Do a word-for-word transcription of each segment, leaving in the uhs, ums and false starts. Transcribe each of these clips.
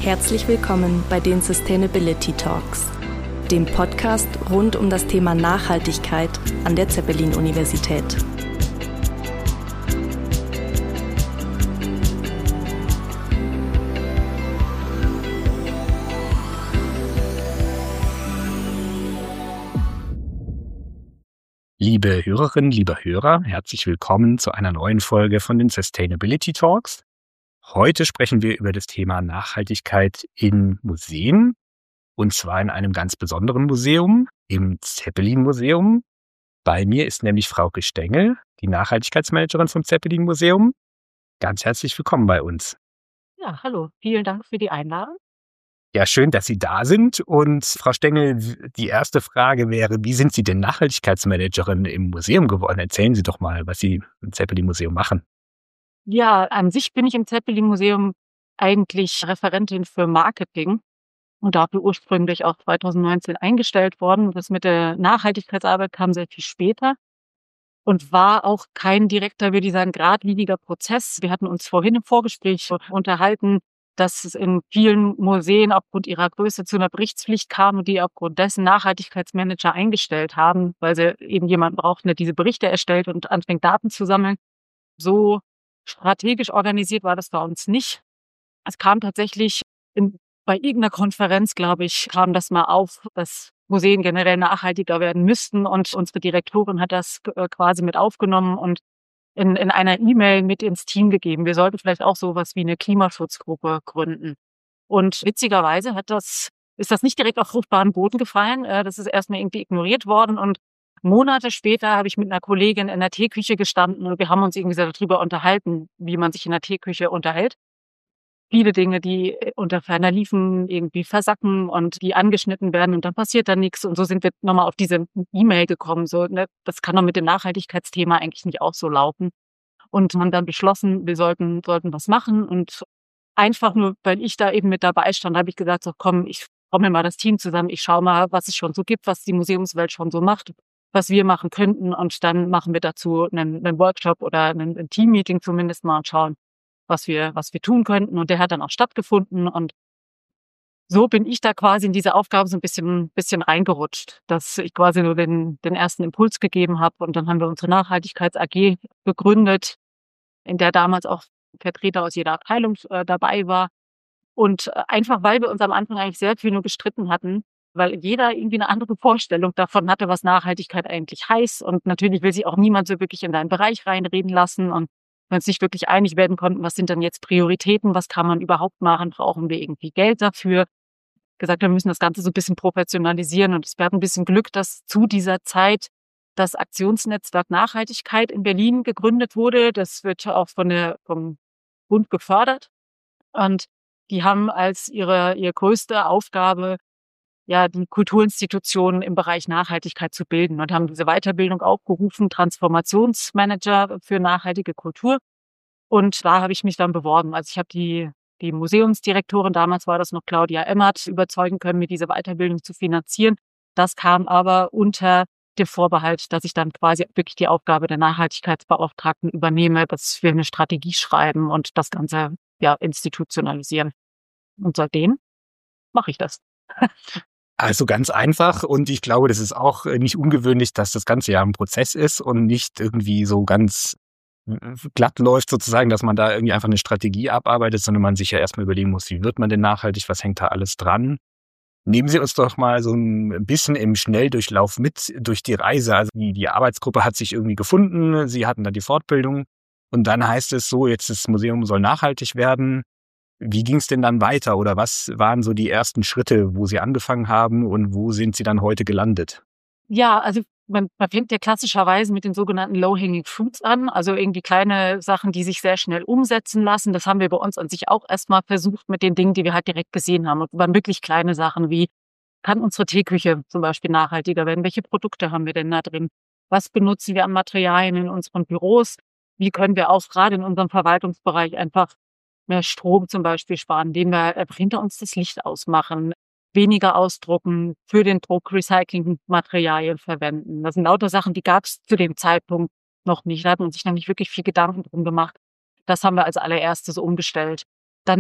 Herzlich willkommen bei den Sustainability Talks, dem Podcast rund um das Thema Nachhaltigkeit an der Zeppelin-Universität. Liebe Hörerinnen, lieber Hörer, herzlich willkommen zu einer neuen Folge von den Sustainability Talks. Heute sprechen wir über das Thema Nachhaltigkeit in Museen, und zwar in einem ganz besonderen Museum, im Zeppelin-Museum. Bei mir ist nämlich Frauke Stengel, die Nachhaltigkeitsmanagerin vom Zeppelin-Museum. Ganz herzlich willkommen bei uns. Ja, hallo, vielen Dank für die Einladung. Ja, schön, dass Sie da sind. Und Frau Stengel, die erste Frage wäre, wie sind Sie denn Nachhaltigkeitsmanagerin im Museum geworden? Erzählen Sie doch mal, was Sie im Zeppelin-Museum machen. Ja, an sich bin ich im Zeppelin-Museum eigentlich Referentin für Marketing und dafür ursprünglich auch zweitausendneunzehn eingestellt worden. Das mit der Nachhaltigkeitsarbeit kam sehr viel später und war auch kein direkter, würde ich sagen, geradliniger Prozess. Wir hatten uns vorhin im Vorgespräch unterhalten, dass es in vielen Museen aufgrund ihrer Größe zu einer Berichtspflicht kam und die aufgrund dessen Nachhaltigkeitsmanager eingestellt haben, weil sie eben jemanden brauchten, der diese Berichte erstellt und anfängt, Daten zu sammeln. So strategisch organisiert war das bei uns nicht. Es kam tatsächlich in, bei irgendeiner Konferenz, glaube ich, kam das mal auf, dass Museen generell nachhaltiger werden müssten, und unsere Direktorin hat das äh, quasi mit aufgenommen und in, in einer E-Mail mit ins Team gegeben. Wir sollten vielleicht auch sowas wie eine Klimaschutzgruppe gründen. Und witzigerweise hat das, ist das nicht direkt auf fruchtbaren Boden gefallen. Das ist erstmal irgendwie ignoriert worden. Und Monate später habe ich mit einer Kollegin in der Teeküche gestanden und wir haben uns irgendwie so darüber unterhalten, wie man sich in der Teeküche unterhält. Viele Dinge, die unter ferner liefen, irgendwie versacken und die angeschnitten werden und dann passiert da nichts. Und so sind wir nochmal auf diese E-Mail gekommen. So, ne, das kann doch mit dem Nachhaltigkeitsthema eigentlich nicht auch so laufen. Und haben dann beschlossen, wir sollten, sollten was machen. Und einfach nur, weil ich da eben mit dabei stand, habe ich gesagt, so komm, ich komme mir mal das Team zusammen, ich schaue mal, was es schon so gibt, was die Museumswelt schon so macht, was wir machen könnten. Und dann machen wir dazu einen, einen Workshop oder ein, ein Team-Meeting zumindest mal und schauen, was wir, was wir tun könnten. Und der hat dann auch stattgefunden. Und so bin ich da quasi in diese Aufgabe so ein bisschen, bisschen reingerutscht, dass ich quasi nur den, den ersten Impuls gegeben habe. Und dann haben wir unsere Nachhaltigkeits-A G gegründet, in der damals auch Vertreter aus jeder Abteilung äh, dabei war. Und äh, einfach, weil wir uns am Anfang eigentlich sehr viel nur gestritten hatten, weil jeder irgendwie eine andere Vorstellung davon hatte, was Nachhaltigkeit eigentlich heißt. Und natürlich will sich auch niemand so wirklich in deinen Bereich reinreden lassen. Und wenn wir uns nicht wirklich einig werden konnten, was sind dann jetzt Prioritäten, was kann man überhaupt machen, brauchen wir irgendwie Geld dafür. Gesagt, wir müssen das Ganze so ein bisschen professionalisieren. Und wir hatten ein bisschen Glück, dass zu dieser Zeit das Aktionsnetzwerk Nachhaltigkeit in Berlin gegründet wurde. Das wird auch von der, vom Bund gefördert. Und die haben als ihre, ihre größte Aufgabe, ja, die Kulturinstitutionen im Bereich Nachhaltigkeit zu bilden und haben diese Weiterbildung aufgerufen, Transformationsmanager für nachhaltige Kultur. Und da habe ich mich dann beworben. Also ich habe die, die Museumsdirektorin, damals war das noch Claudia Emmert, überzeugen können, mir diese Weiterbildung zu finanzieren. Das kam aber unter dem Vorbehalt, dass ich dann quasi wirklich die Aufgabe der Nachhaltigkeitsbeauftragten übernehme, dass wir eine Strategie schreiben und das Ganze ja institutionalisieren. Und seitdem mache ich das. Also ganz einfach, und ich glaube, das ist auch nicht ungewöhnlich, dass das Ganze ja ein Prozess ist und nicht irgendwie so ganz glatt läuft sozusagen, dass man da irgendwie einfach eine Strategie abarbeitet, sondern man sich ja erstmal überlegen muss, wie wird man denn nachhaltig, was hängt da alles dran? Nehmen Sie uns doch mal so ein bisschen im Schnelldurchlauf mit durch die Reise. Also die, die Arbeitsgruppe hat sich irgendwie gefunden, Sie hatten da die Fortbildung und dann heißt es so, jetzt das Museum soll nachhaltig werden. Wie ging es denn dann weiter oder was waren so die ersten Schritte, wo Sie angefangen haben und wo sind Sie dann heute gelandet? Ja, also man, man fängt ja klassischerweise mit den sogenannten Low-Hanging Fruits an, also irgendwie kleine Sachen, die sich sehr schnell umsetzen lassen. Das haben wir bei uns an sich auch erstmal versucht mit den Dingen, die wir halt direkt gesehen haben. Und waren wirklich kleine Sachen wie, kann unsere Teeküche zum Beispiel nachhaltiger werden? Welche Produkte haben wir denn da drin? Was benutzen wir an Materialien in unseren Büros? Wie können wir auch gerade in unserem Verwaltungsbereich einfach mehr Strom zum Beispiel sparen, indem wir einfach hinter uns das Licht ausmachen, weniger ausdrucken, für den Druck Recyclingmaterialien verwenden. Das sind lauter Sachen, die gab es zu dem Zeitpunkt noch nicht. Da hat man sich noch nicht wirklich viel Gedanken drum gemacht. Das haben wir als allererstes umgestellt. Dann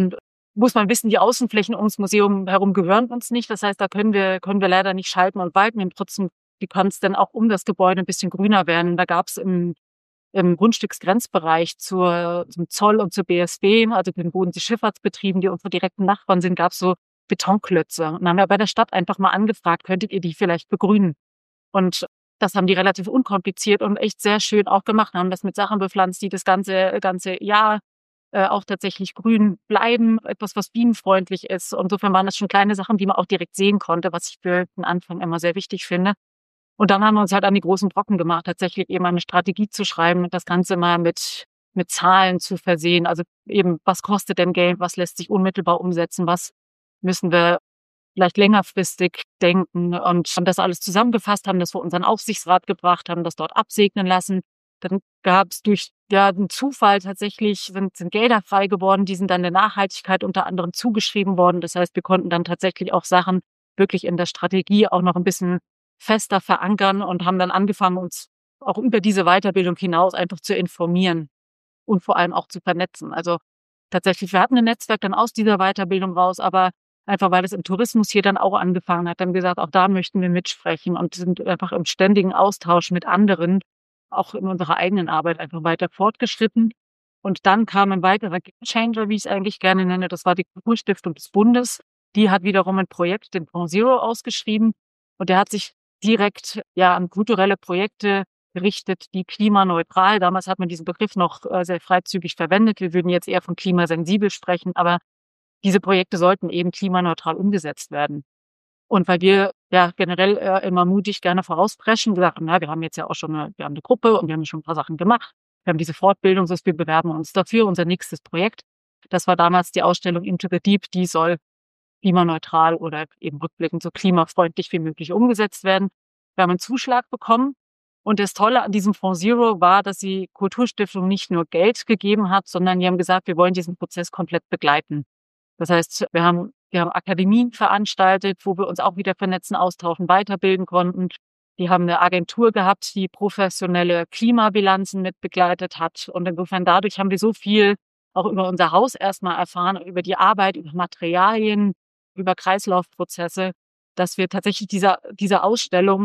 muss man wissen, die Außenflächen ums Museum herum gehören uns nicht. Das heißt, da können wir, können wir leider nicht schalten und walten. Wir haben trotzdem, wie kann es denn auch um das Gebäude ein bisschen grüner werden? Da gab es im, im Grundstücksgrenzbereich zur, zum Zoll und zur B S B, also den Bodensee-Schifffahrtsbetrieben, die unsere direkten Nachbarn sind, gab es so Betonklötze. Und dann haben wir bei der Stadt einfach mal angefragt, könntet ihr die vielleicht begrünen? Und das haben die relativ unkompliziert und echt sehr schön auch gemacht. Haben das mit Sachen bepflanzt, die das ganze, ganze Jahr äh, auch tatsächlich grün bleiben. Etwas, was bienenfreundlich ist. Und insofern waren das schon kleine Sachen, die man auch direkt sehen konnte, was ich für den Anfang immer sehr wichtig finde. Und dann haben wir uns halt an die großen Brocken gemacht, tatsächlich eben eine Strategie zu schreiben und das Ganze mal mit, mit Zahlen zu versehen. Also eben, was kostet denn Geld? Was lässt sich unmittelbar umsetzen? Was müssen wir vielleicht längerfristig denken und haben das alles zusammengefasst, haben das vor unseren Aufsichtsrat gebracht, haben das dort absegnen lassen. Dann gab es durch ja, einen Zufall tatsächlich, sind, sind Gelder frei geworden, die sind dann der Nachhaltigkeit unter anderem zugeschrieben worden. Das heißt, wir konnten dann tatsächlich auch Sachen wirklich in der Strategie auch noch ein bisschen fester verankern und haben dann angefangen, uns auch über diese Weiterbildung hinaus einfach zu informieren und vor allem auch zu vernetzen. Also tatsächlich, wir hatten ein Netzwerk dann aus dieser Weiterbildung raus, aber einfach weil es im Tourismus hier dann auch angefangen hat, dann gesagt, auch da möchten wir mitsprechen und sind einfach im ständigen Austausch mit anderen, auch in unserer eigenen Arbeit einfach weiter fortgeschritten. Und dann kam ein weiterer Gamechanger, wie ich es eigentlich gerne nenne, das war die Kulturstiftung des Bundes. Die hat wiederum ein Projekt, den Fonds Zero, ausgeschrieben und der hat sich direkt ja an kulturelle Projekte gerichtet, die klimaneutral, damals hat man diesen Begriff noch äh, sehr freizügig verwendet, wir würden jetzt eher von klimasensibel sprechen, aber diese Projekte sollten eben klimaneutral umgesetzt werden. Und weil wir ja generell äh, immer mutig gerne vorauspreschen, gesagt haben, na, wir haben jetzt ja auch schon eine, wir haben eine Gruppe und wir haben schon ein paar Sachen gemacht. Wir haben diese Fortbildung, so wir bewerben uns dafür, unser nächstes Projekt. Das war damals die Ausstellung Into the Deep, die soll klimaneutral oder eben rückblickend so klimafreundlich wie möglich umgesetzt werden. Wir haben einen Zuschlag bekommen. Und das Tolle an diesem Fonds Zero war, dass die Kulturstiftung nicht nur Geld gegeben hat, sondern die haben gesagt, wir wollen diesen Prozess komplett begleiten. Das heißt, wir haben, wir haben Akademien veranstaltet, wo wir uns auch wieder vernetzen, austauschen, weiterbilden konnten. Die haben eine Agentur gehabt, die professionelle Klimabilanzen mit begleitet hat. Und insofern dadurch haben wir so viel auch über unser Haus erstmal erfahren, über die Arbeit, über Materialien, über Kreislaufprozesse, dass wir tatsächlich dieser, dieser Ausstellung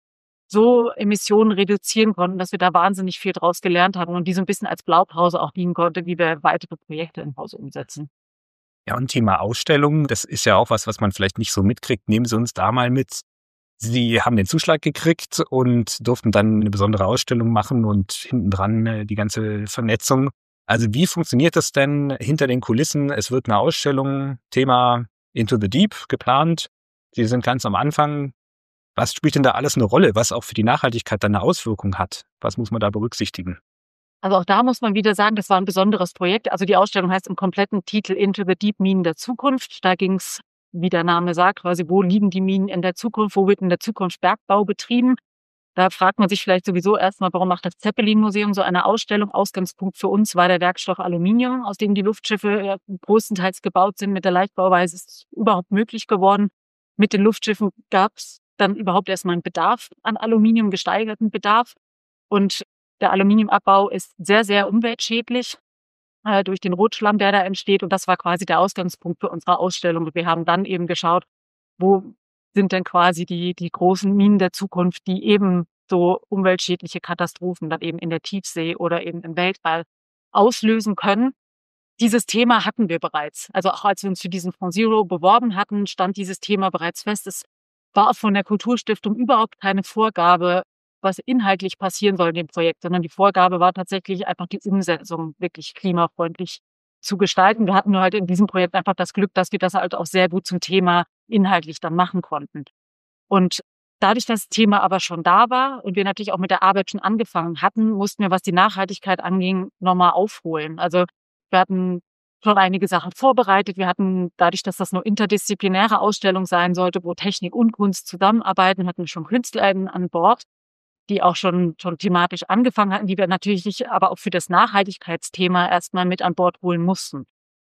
so Emissionen reduzieren konnten, dass wir da wahnsinnig viel draus gelernt haben und die so ein bisschen als Blaupause auch dienen konnte, wie wir weitere Projekte im Haus umsetzen. Ja, und Thema Ausstellung, das ist ja auch was, was man vielleicht nicht so mitkriegt. Nehmen Sie uns da mal mit. Sie haben den Zuschlag gekriegt und durften dann eine besondere Ausstellung machen und hinten dran die ganze Vernetzung. Also wie funktioniert das denn hinter den Kulissen? Es wird eine Ausstellung, Thema Into the Deep geplant. Sie sind ganz am Anfang. Was spielt denn da alles eine Rolle, was auch für die Nachhaltigkeit dann eine Auswirkung hat? Was muss man da berücksichtigen? Also auch da muss man wieder sagen, das war ein besonderes Projekt. Also die Ausstellung heißt im kompletten Titel Into the Deep, Minen der Zukunft. Da ging es, wie der Name sagt, quasi, wo liegen die Minen in der Zukunft, wo wird in der Zukunft Bergbau betrieben? Da fragt man sich vielleicht sowieso erstmal, warum macht das Zeppelin-Museum so eine Ausstellung? Ausgangspunkt für uns war der Werkstoff Aluminium, aus dem die Luftschiffe ja größtenteils gebaut sind. Mit der Leichtbauweise ist es überhaupt möglich geworden. Mit den Luftschiffen gab es dann überhaupt erstmal einen Bedarf an Aluminium, gesteigerten Bedarf. Und der Aluminiumabbau ist sehr, sehr umweltschädlich äh, durch den Rotschlamm, der da entsteht. Und das war quasi der Ausgangspunkt für unsere Ausstellung. Und wir haben dann eben geschaut, wo sind denn quasi die, die großen Minen der Zukunft, die eben so umweltschädliche Katastrophen dann eben in der Tiefsee oder eben im Weltall auslösen können. Dieses Thema hatten wir bereits. Also auch als wir uns für diesen Fonds Zero beworben hatten, stand dieses Thema bereits fest. Es war von der Kulturstiftung überhaupt keine Vorgabe, was inhaltlich passieren soll in dem Projekt, sondern die Vorgabe war tatsächlich einfach die Umsetzung wirklich klimafreundlich zu gestalten. Wir hatten nur halt in diesem Projekt einfach das Glück, dass wir das halt auch sehr gut zum Thema inhaltlich dann machen konnten. Und dadurch, dass das Thema aber schon da war und wir natürlich auch mit der Arbeit schon angefangen hatten, mussten wir, was die Nachhaltigkeit anging, nochmal aufholen. Also wir hatten schon einige Sachen vorbereitet. Wir hatten, dadurch, dass das eine interdisziplinäre Ausstellung sein sollte, wo Technik und Kunst zusammenarbeiten, hatten wir schon KünstlerInnen an Bord, die auch schon, schon thematisch angefangen hatten, die wir natürlich aber auch für das Nachhaltigkeitsthema erstmal mit an Bord holen mussten.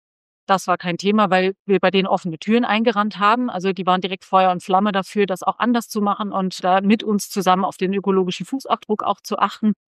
Das war kein Thema, weil wir bei denen offene Türen eingerannt haben. Also die waren direkt Feuer und Flamme dafür, das auch anders zu machen und da mit uns zusammen auf den ökologischen Fußabdruck auch zu achten.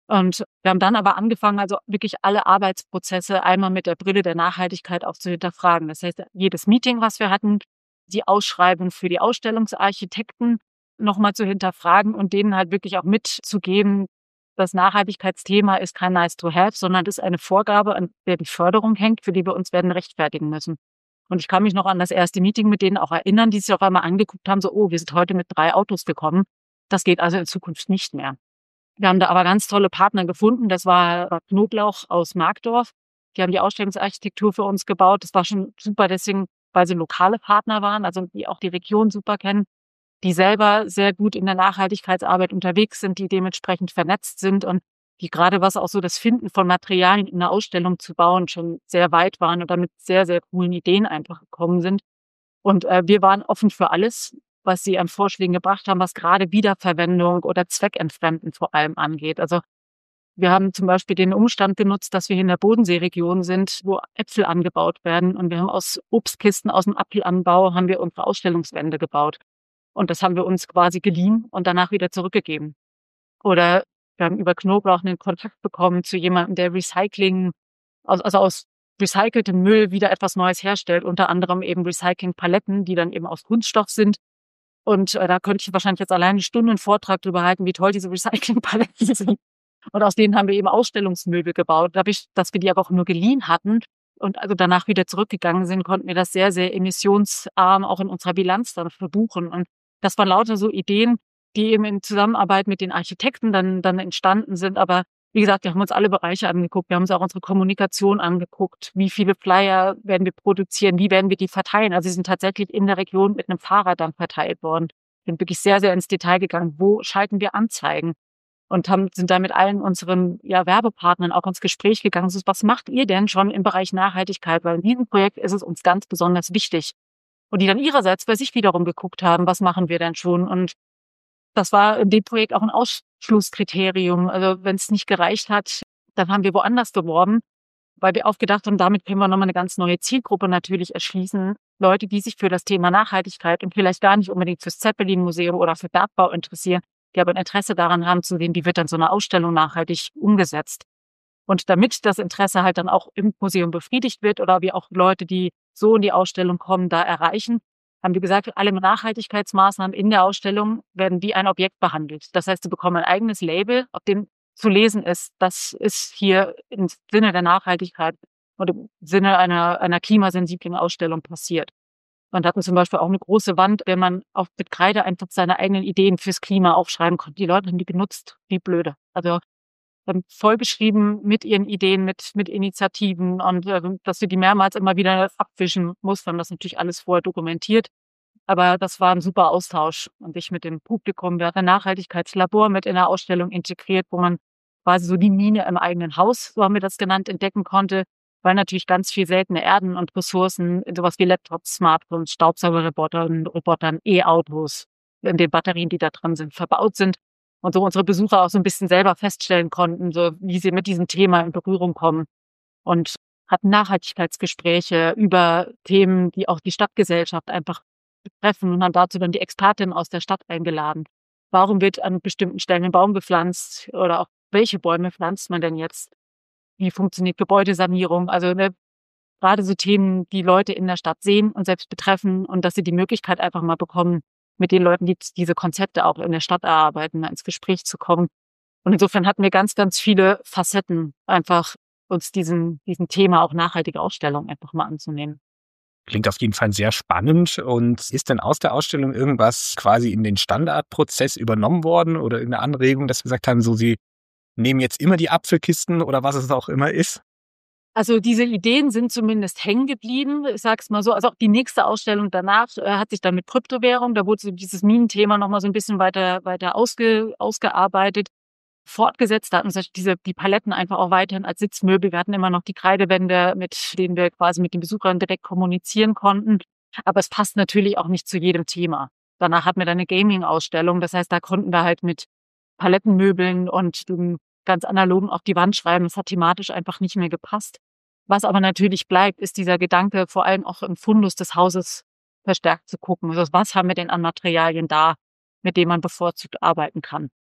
Und wir haben dann aber angefangen, also wirklich alle Arbeitsprozesse einmal mit der Brille der Nachhaltigkeit auch zu hinterfragen. Das heißt, jedes Meeting, was wir hatten, die Ausschreibung für die Ausstellungsarchitekten nochmal zu hinterfragen und denen halt wirklich auch mitzugeben, das Nachhaltigkeitsthema ist kein nice to have, sondern ist eine Vorgabe, an der die Förderung hängt, für die wir uns werden rechtfertigen müssen. Und ich kann mich noch an das erste Meeting mit denen auch erinnern, die sich auf einmal angeguckt haben, so, oh, wir sind heute mit drei Autos gekommen. Das geht also in Zukunft nicht mehr. Wir haben da aber ganz tolle Partner gefunden. Das war Knoblauch aus Markdorf. Die haben die Ausstellungsarchitektur für uns gebaut. Das war schon super deswegen, weil sie lokale Partner waren, also die auch die Region super kennen, die selber sehr gut in der Nachhaltigkeitsarbeit unterwegs sind, die dementsprechend vernetzt sind und die gerade was auch so das Finden von Materialien in einer Ausstellung zu bauen schon sehr weit waren und damit sehr, sehr coolen Ideen einfach gekommen sind. Und äh, wir waren offen für alles, was sie an Vorschlägen gebracht haben, was gerade Wiederverwendung oder Zweckentfremden vor allem angeht. Also wir haben zum Beispiel den Umstand genutzt, dass wir hier in der Bodenseeregion sind, wo Äpfel angebaut werden. Und wir haben aus Obstkisten, aus dem Apfelanbau, haben wir unsere Ausstellungswände gebaut. Und das haben wir uns quasi geliehen und danach wieder zurückgegeben. Oder wir haben über Knoblauch einen Kontakt bekommen zu jemandem, der Recycling, also aus recyceltem Müll wieder etwas Neues herstellt, unter anderem eben Recycling-Paletten, die dann eben aus Kunststoff sind. Und äh, da könnte ich wahrscheinlich jetzt alleine eine Stunde einen Vortrag drüber halten, wie toll diese Recycling-Paletten sind. Und aus denen haben wir eben Ausstellungsmöbel gebaut. Dadurch, dass wir die aber auch nur geliehen hatten und also danach wieder zurückgegangen sind, konnten wir das sehr, sehr emissionsarm auch in unserer Bilanz dann verbuchen. Und das waren lauter so Ideen, die eben in Zusammenarbeit mit den Architekten dann, dann entstanden sind. Aber wie gesagt, wir haben uns alle Bereiche angeguckt. Wir haben uns auch unsere Kommunikation angeguckt. Wie viele Flyer werden wir produzieren? Wie werden wir die verteilen? Also sie sind tatsächlich in der Region mit einem Fahrrad dann verteilt worden. Wir sind wirklich sehr, sehr ins Detail gegangen. Wo schalten wir Anzeigen? Und haben, sind da mit allen unseren ja, Werbepartnern auch ins Gespräch gegangen. So, was macht ihr denn schon im Bereich Nachhaltigkeit? Weil in diesem Projekt ist es uns ganz besonders wichtig. Und die dann ihrerseits bei sich wiederum geguckt haben, was machen wir denn schon? Und das war in dem Projekt auch ein Ausschlusskriterium. Also wenn es nicht gereicht hat, dann haben wir woanders beworben, weil wir aufgedacht haben, damit können wir nochmal eine ganz neue Zielgruppe natürlich erschließen. Leute, die sich für das Thema Nachhaltigkeit und vielleicht gar nicht unbedingt fürs Zeppelin-Museum oder für Bergbau interessieren, die aber ein Interesse daran haben zu sehen, wie wird dann so eine Ausstellung nachhaltig umgesetzt. Und damit das Interesse halt dann auch im Museum befriedigt wird oder wir auch Leute, die so in die Ausstellung kommen, da erreichen, haben wir gesagt, alle Nachhaltigkeitsmaßnahmen in der Ausstellung werden wie ein Objekt behandelt. Das heißt, sie bekommen ein eigenes Label, auf dem zu lesen ist, das ist hier im Sinne der Nachhaltigkeit und im Sinne einer, einer klimasensiblen Ausstellung passiert. Man hatten zum Beispiel auch eine große Wand, wenn man auf mit Kreide einfach seine eigenen Ideen fürs Klima aufschreiben konnte. Die Leute haben die genutzt, wie blöde. Also ähm, vollgeschrieben mit ihren Ideen, mit mit Initiativen und äh, dass wir die mehrmals immer wieder abwischen muss. Wir haben das natürlich alles vorher dokumentiert. Aber das war ein super Austausch und ich mit dem Publikum. Wir hatten ein Nachhaltigkeitslabor mit in der Ausstellung integriert, wo man quasi so die Mine im eigenen Haus, so haben wir das genannt, entdecken konnte, weil natürlich ganz viel seltene Erden und Ressourcen, sowas wie Laptops, Smartphones, Staubsaugerrobotern, Robotern, E-Autos, in den Batterien, die da drin sind, verbaut sind. Und so unsere Besucher auch so ein bisschen selber feststellen konnten, so wie sie mit diesem Thema in Berührung kommen. Und hatten Nachhaltigkeitsgespräche über Themen, die auch die Stadtgesellschaft einfach betreffen und haben dazu dann die Expertinnen aus der Stadt eingeladen. Warum wird an bestimmten Stellen ein Baum gepflanzt oder auch welche Bäume pflanzt man denn jetzt? Wie funktioniert Gebäudesanierung? Also ne, gerade so Themen, die Leute in der Stadt sehen und selbst betreffen und dass sie die Möglichkeit einfach mal bekommen, mit den Leuten, die diese Konzepte auch in der Stadt erarbeiten, ins Gespräch zu kommen. Und insofern hatten wir ganz, ganz viele Facetten, einfach uns diesen, diesen Thema auch nachhaltige Ausstellung einfach mal anzunehmen. Klingt auf jeden Fall sehr spannend. Und ist denn aus der Ausstellung irgendwas quasi in den Standardprozess übernommen worden oder irgendeine Anregung, dass wir gesagt haben, so Sie nehmen jetzt immer die Apfelkisten oder was es auch immer ist? Also diese Ideen sind zumindest hängen geblieben. Ich sag's mal so. Also auch die nächste Ausstellung danach äh, hat sich dann mit Kryptowährung, da wurde so dieses Minenthema noch mal so ein bisschen weiter weiter ausge, ausgearbeitet, fortgesetzt. Da hatten sich diese die Paletten einfach auch weiterhin als Sitzmöbel. Wir hatten immer noch die Kreidewände, mit denen wir quasi mit den Besuchern direkt kommunizieren konnten. Aber es passt natürlich auch nicht zu jedem Thema. Danach hatten wir dann eine Gaming-Ausstellung. Das heißt, da konnten wir halt mit Palettenmöbeln und dem ganz analogen auf die Wand schreiben. Das hat thematisch einfach nicht mehr gepasst. Was aber natürlich bleibt, ist dieser Gedanke, vor allem auch im Fundus des Hauses verstärkt zu gucken. Also was haben wir denn an Materialien da, mit denen man bevorzugt arbeiten kann?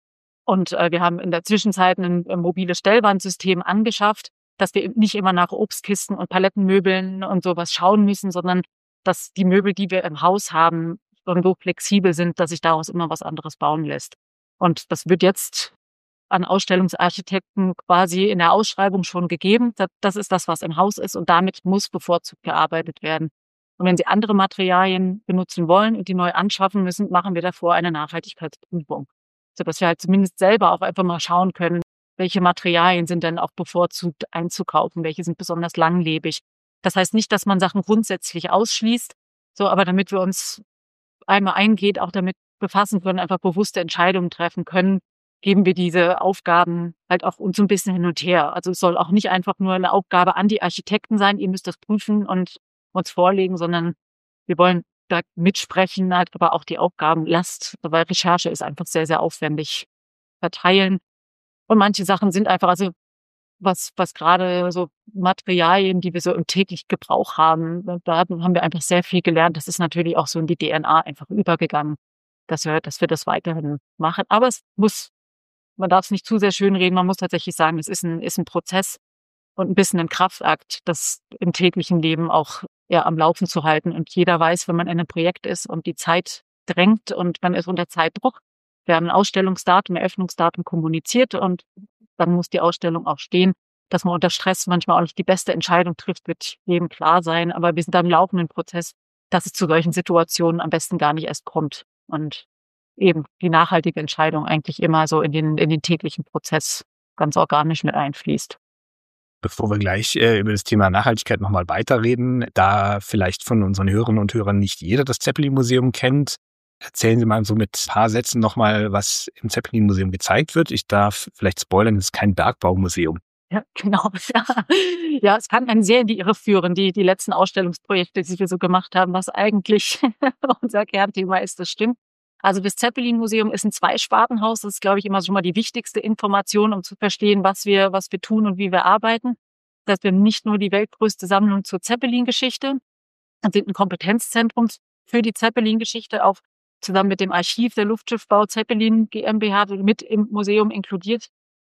Und äh, wir haben in der Zwischenzeit ein, ein mobiles Stellwandsystem angeschafft, dass wir nicht immer nach Obstkisten und Palettenmöbeln und sowas schauen müssen, sondern dass die Möbel, die wir im Haus haben, schon so flexibel sind, dass sich daraus immer was anderes bauen lässt. Und das wird jetzt an Ausstellungsarchitekten quasi in der Ausschreibung schon gegeben. Das ist das, was im Haus ist, und damit muss bevorzugt gearbeitet werden. Und wenn Sie andere Materialien benutzen wollen und die neu anschaffen müssen, machen wir davor eine Nachhaltigkeitsprüfung, sodass wir halt zumindest selber auch einfach mal schauen können, welche Materialien sind denn auch bevorzugt einzukaufen, welche sind besonders langlebig. Das heißt nicht, dass man Sachen grundsätzlich ausschließt, so, aber damit wir uns einmal eingeht, auch damit befassen können, einfach bewusste Entscheidungen treffen können, geben wir diese Aufgaben halt auch uns so ein bisschen hin und her. Also es soll auch nicht einfach nur eine Aufgabe an die Architekten sein, ihr müsst das prüfen und uns vorlegen, sondern wir wollen da mitsprechen, halt aber auch die Aufgabenlast, weil Recherche ist einfach sehr, sehr aufwendig verteilen. Und manche Sachen sind einfach, also was, was gerade so Materialien, die wir so im täglichen Gebrauch haben, da haben wir einfach sehr viel gelernt. Das ist natürlich auch so in die D N A einfach übergegangen, dass wir, dass wir das weiterhin machen. Aber es muss, man darf es nicht zu sehr schönreden, man muss tatsächlich sagen, es ist ein, ist ein Prozess und ein bisschen ein Kraftakt, das im täglichen Leben auch ja, am Laufen zu halten. Und jeder weiß, wenn man in einem Projekt ist und die Zeit drängt und man ist unter Zeitdruck, wir haben ein Ausstellungsdatum, ein Eröffnungsdatum kommuniziert und dann muss die Ausstellung auch stehen. Dass man unter Stress manchmal auch nicht die beste Entscheidung trifft, wird jedem klar sein. Aber wir sind da im laufenden Prozess, dass es zu solchen Situationen am besten gar nicht erst kommt. Und eben die nachhaltige Entscheidung eigentlich immer so in den, in den täglichen Prozess ganz organisch mit einfließt. Bevor wir gleich äh, über das Thema Nachhaltigkeit nochmal weiterreden, da vielleicht von unseren Hörerinnen und Hörern nicht jeder das Zeppelin-Museum kennt, erzählen Sie mal so mit ein paar Sätzen nochmal, was im Zeppelin-Museum gezeigt wird. Ich darf vielleicht spoilern, es ist kein Bergbaumuseum. Ja, genau. Ja, ja, es kann einen sehr in die Irre führen, die, die letzten Ausstellungsprojekte, die wir so gemacht haben, was eigentlich unser Kernthema ist, das stimmt. Also das Zeppelin-Museum ist ein Zweispartenhaus. Das ist, glaube ich, immer schon mal die wichtigste Information, um zu verstehen, was wir, was wir tun und wie wir arbeiten. Das heißt, wir haben nicht nur die weltgrößte Sammlung zur Zeppelin-Geschichte, wir sind ein Kompetenzzentrum für die Zeppelin-Geschichte, auch zusammen mit dem Archiv der Luftschiffbau Zeppelin GmbH mit im Museum inkludiert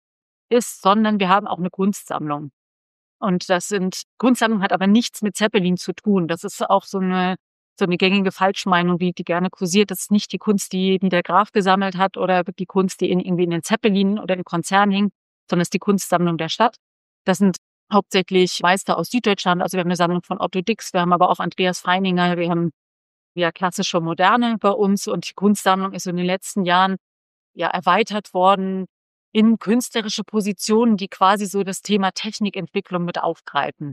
ist, sondern wir haben auch eine Kunstsammlung. Und das sind, Kunstsammlung hat aber nichts mit Zeppelin zu tun. Das ist auch so eine, so eine gängige Falschmeinung, die, die gerne kursiert. Das ist nicht die Kunst, die, die der Graf gesammelt hat oder die Kunst, die in, irgendwie in den Zeppelin oder im Konzern hing, sondern es ist die Kunstsammlung der Stadt. Das sind hauptsächlich Meister aus Süddeutschland. Also wir haben eine Sammlung von Otto Dix, wir haben aber auch Andreas Feininger, wir haben ja klassische Moderne bei uns, und die Kunstsammlung ist in den letzten Jahren ja erweitert worden in künstlerische Positionen, die quasi so das Thema Technikentwicklung mit aufgreifen.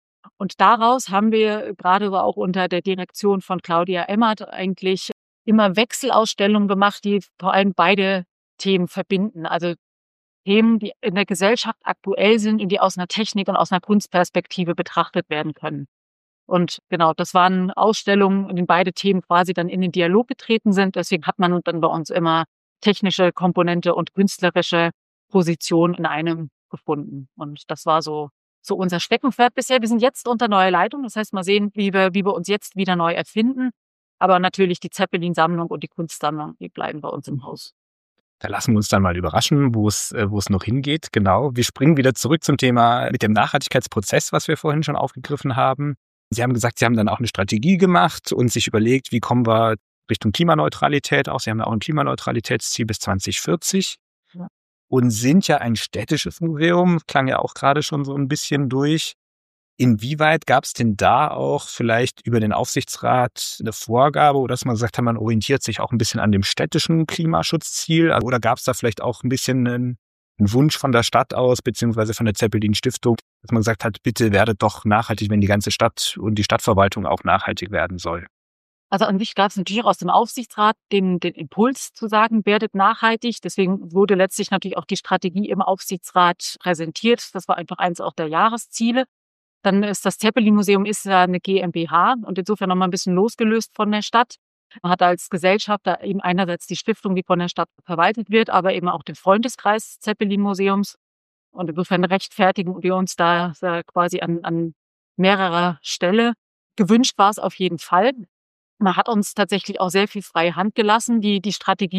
Und daraus haben wir gerade auch unter der Direktion von Claudia Emmert eigentlich immer Wechselausstellungen gemacht, die vor allem beide Themen verbinden. Also Themen, die in der Gesellschaft aktuell sind und die aus einer Technik- und aus einer Kunstperspektive betrachtet werden können. Und genau, das waren Ausstellungen, in denen beide Themen quasi dann in den Dialog getreten sind. Deswegen hat man dann bei uns immer technische Komponente und künstlerische Position in einem gefunden. Und das war so, so unser Steckenpferd bisher. Wir sind jetzt unter neuer Leitung. Das heißt, mal sehen, wie wir, wie wir uns jetzt wieder neu erfinden. Aber natürlich die Zeppelin-Sammlung und die Kunstsammlung, die bleiben bei uns im Haus. Da lassen wir uns dann mal überraschen, wo es, wo es noch hingeht. Genau. Wir springen wieder zurück zum Thema mit dem Nachhaltigkeitsprozess, was wir vorhin schon aufgegriffen haben. Sie haben gesagt, Sie haben dann auch eine Strategie gemacht und sich überlegt, wie kommen wir Richtung Klimaneutralität auch. Sie haben ja auch ein Klimaneutralitätsziel bis zwanzig vierzig ja. Und sind ja ein städtisches Museum, klang ja auch gerade schon so ein bisschen durch. Inwieweit gab es denn da auch vielleicht über den Aufsichtsrat eine Vorgabe, oder dass man sagt, man orientiert sich auch ein bisschen an dem städtischen Klimaschutzziel? Oder gab es da vielleicht auch ein bisschen einen, einen Wunsch von der Stadt aus, beziehungsweise von der Zeppelin-Stiftung, dass man gesagt hat, bitte werdet doch nachhaltig, wenn die ganze Stadt und die Stadtverwaltung auch nachhaltig werden soll? Also an sich gab es natürlich aus dem Aufsichtsrat den, den Impuls zu sagen, werdet nachhaltig. Deswegen wurde letztlich natürlich auch die Strategie im Aufsichtsrat präsentiert. Das war einfach eins auch der Jahresziele. Dann ist das Zeppelin-Museum ist ja eine GmbH und insofern nochmal ein bisschen losgelöst von der Stadt. Man hat als Gesellschafter eben einerseits die Stiftung, die von der Stadt verwaltet wird, aber eben auch den Freundeskreis Zeppelin-Museums. Und insofern rechtfertigen wir uns da quasi an, an mehrerer Stelle. Gewünscht war es auf jeden Fall. Man hat uns tatsächlich auch sehr viel freie Hand gelassen. Die, die Strategie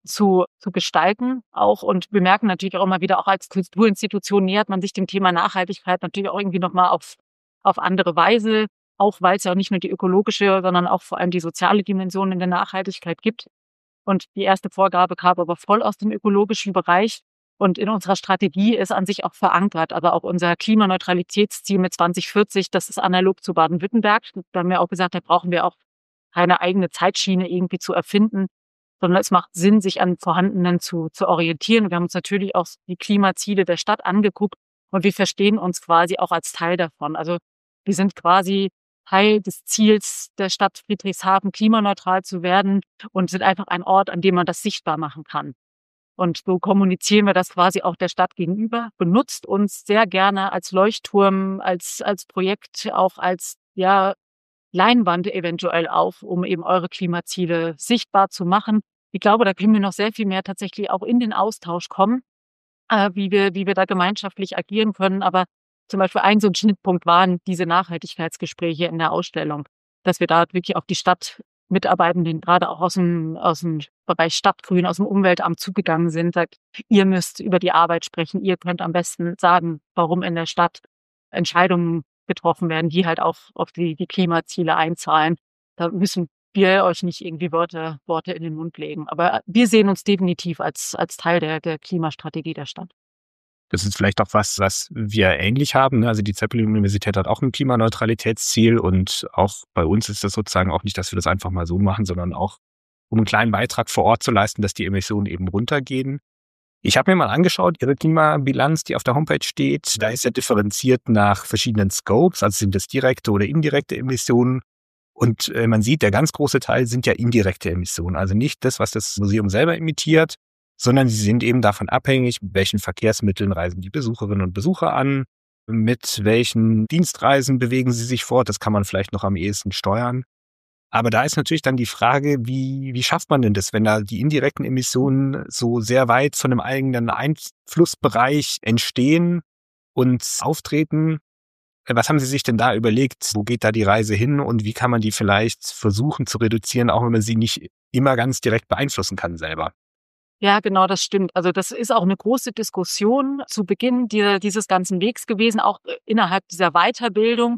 zu, zu gestalten auch. Und wir merken natürlich auch immer wieder, auch als Kulturinstitution nähert man sich dem Thema Nachhaltigkeit natürlich auch irgendwie nochmal auf, auf andere Weise, auch weil es ja nicht nur die ökologische, sondern auch vor allem die soziale Dimension in der Nachhaltigkeit gibt. Und die erste Vorgabe kam aber voll aus dem ökologischen Bereich. Und in unserer Strategie ist an sich auch verankert, aber auch unser Klimaneutralitätsziel mit zwanzig vierzig, das ist analog zu Baden-Württemberg. Da haben wir auch gesagt, da brauchen wir auch keine eigene Zeitschiene irgendwie zu erfinden, sondern es macht Sinn, sich an vorhandenen zu, zu orientieren. Wir haben uns natürlich auch die Klimaziele der Stadt angeguckt und wir verstehen uns quasi auch als Teil davon. Also wir sind quasi Teil des Ziels der Stadt Friedrichshafen, klimaneutral zu werden und sind einfach ein Ort, an dem man das sichtbar machen kann. Und so kommunizieren wir das quasi auch der Stadt gegenüber, benutzt uns sehr gerne als Leuchtturm, als, als Projekt, auch als, ja, Leinwand eventuell auf, um eben eure Klimaziele sichtbar zu machen. Ich glaube, da können wir noch sehr viel mehr tatsächlich auch in den Austausch kommen, äh, wie wir, wie wir da gemeinschaftlich agieren können. Aber zum Beispiel ein so ein Schnittpunkt waren diese Nachhaltigkeitsgespräche in der Ausstellung, dass wir da wirklich auf die Stadtmitarbeitenden, gerade auch aus dem, aus dem Bereich Stadtgrün, aus dem Umweltamt zugegangen sind, sagt, ihr müsst über die Arbeit sprechen, ihr könnt am besten sagen, warum in der Stadt Entscheidungen getroffen werden, die halt auch auf die, die Klimaziele einzahlen. Da müssen wir euch nicht irgendwie Worte, Worte in den Mund legen. Aber wir sehen uns definitiv als, als Teil der, der Klimastrategie der Stadt. Das ist vielleicht auch was, was wir ähnlich haben, ne? Also die Zeppelin-Universität hat auch ein Klimaneutralitätsziel und auch bei uns ist das sozusagen auch nicht, dass wir das einfach mal so machen, sondern auch, um einen kleinen Beitrag vor Ort zu leisten, dass die Emissionen eben runtergehen. Ich habe mir mal angeschaut, Ihre Klimabilanz, die auf der Homepage steht. Da ist ja differenziert nach verschiedenen Scopes, also sind das direkte oder indirekte Emissionen. Und äh, man sieht, der ganz große Teil sind ja indirekte Emissionen. Also nicht das, was das Museum selber emittiert, sondern sie sind eben davon abhängig, mit welchen Verkehrsmitteln reisen die Besucherinnen und Besucher an, mit welchen Dienstreisen bewegen sie sich fort. Das kann man vielleicht noch am ehesten steuern. Aber da ist natürlich dann die Frage, wie, wie schafft man denn das, wenn da die indirekten Emissionen so sehr weit von einem eigenen Einflussbereich entstehen und auftreten? Was haben Sie sich denn da überlegt? Wo geht da die Reise hin und wie kann man die vielleicht versuchen zu reduzieren, auch wenn man sie nicht immer ganz direkt beeinflussen kann selber? Ja, genau, das stimmt. Also das ist auch eine große Diskussion zu Beginn dieser, dieses ganzen Wegs gewesen, auch innerhalb dieser Weiterbildung,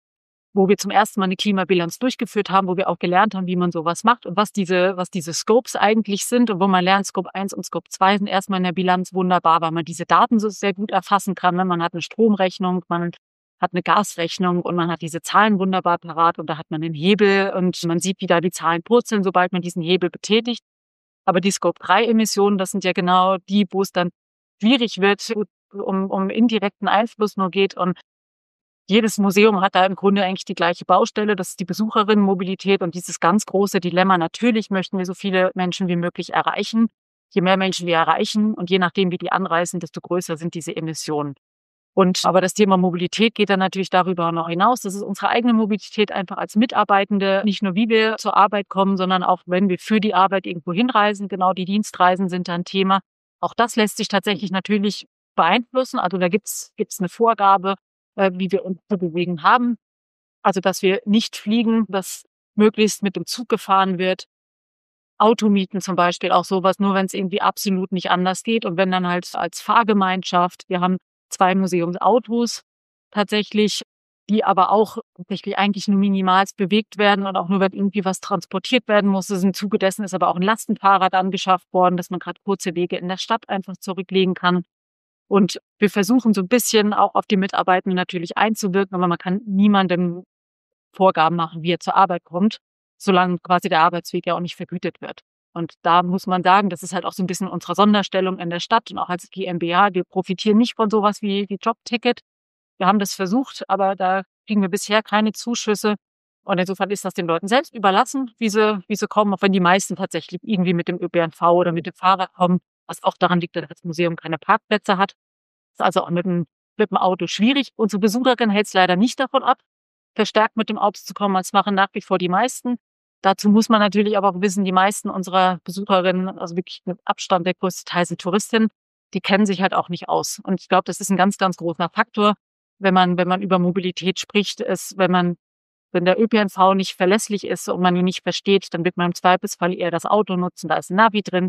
wo wir zum ersten Mal eine Klimabilanz durchgeführt haben, wo wir auch gelernt haben, wie man sowas macht und was diese, was diese Scopes eigentlich sind und wo man lernt, Scope eins und Scope zwei sind erstmal in der Bilanz wunderbar, weil man diese Daten so sehr gut erfassen kann. Man hat eine Stromrechnung, man hat eine Gasrechnung und man hat diese Zahlen wunderbar parat und da hat man einen Hebel und man sieht, wie da die Zahlen purzeln, sobald man diesen Hebel betätigt. Aber die Scope drei Emissionen, das sind ja genau die, wo es dann schwierig wird, um, um indirekten Einfluss nur geht und jedes Museum hat da im Grunde eigentlich die gleiche Baustelle, das ist die Besucherinnenmobilität und dieses ganz große Dilemma. Natürlich möchten wir so viele Menschen wie möglich erreichen. Je mehr Menschen wir erreichen und je nachdem, wie die anreisen, desto größer sind diese Emissionen. Und aber das Thema Mobilität geht dann natürlich darüber noch hinaus. Das ist unsere eigene Mobilität einfach als Mitarbeitende, nicht nur wie wir zur Arbeit kommen, sondern auch wenn wir für die Arbeit irgendwo hinreisen. Genau, die Dienstreisen sind da ein Thema. Auch das lässt sich tatsächlich natürlich beeinflussen. Also da gibt's gibt's eine Vorgabe, wie wir uns zu bewegen haben. Also, dass wir nicht fliegen, dass möglichst mit dem Zug gefahren wird. Automieten zum Beispiel, auch sowas, nur wenn es irgendwie absolut nicht anders geht. Und wenn dann halt als Fahrgemeinschaft, wir haben zwei Museumsautos tatsächlich, die aber auch tatsächlich eigentlich nur minimalst bewegt werden und auch nur, wenn irgendwie was transportiert werden muss. Im Zuge dessen ist aber auch ein Lastenfahrrad angeschafft worden, dass man gerade kurze Wege in der Stadt einfach zurücklegen kann. Und wir versuchen so ein bisschen auch auf die Mitarbeitenden natürlich einzuwirken, aber man kann niemandem Vorgaben machen, wie er zur Arbeit kommt, solange quasi der Arbeitsweg ja auch nicht vergütet wird. Und da muss man sagen, das ist halt auch so ein bisschen unsere Sonderstellung in der Stadt und auch als GmbH. Wir profitieren nicht von sowas wie, wie Jobticket. Wir haben das versucht, aber da kriegen wir bisher keine Zuschüsse. Und insofern ist das den Leuten selbst überlassen, wie sie, wie sie kommen, auch wenn die meisten tatsächlich irgendwie mit dem Ö P N V oder mit dem Fahrrad kommen. Was auch daran liegt, dass das Museum keine Parkplätze hat. Das ist also auch mit dem, mit dem Auto schwierig. Unsere Besucherin hält es leider nicht davon ab, verstärkt mit dem Auto zu kommen. Das machen nach wie vor die meisten. Dazu muss man natürlich aber auch wissen, die meisten unserer Besucherinnen, also wirklich mit Abstand der größte Teil sind Touristinnen, die kennen sich halt auch nicht aus. Und ich glaube, das ist ein ganz, ganz großer Faktor, wenn man, wenn man über Mobilität spricht, ist, wenn man Wenn der Ö P N V nicht verlässlich ist und man ihn nicht versteht, dann wird man im Zweifelsfall eher das Auto nutzen. Da ist ein Navi drin.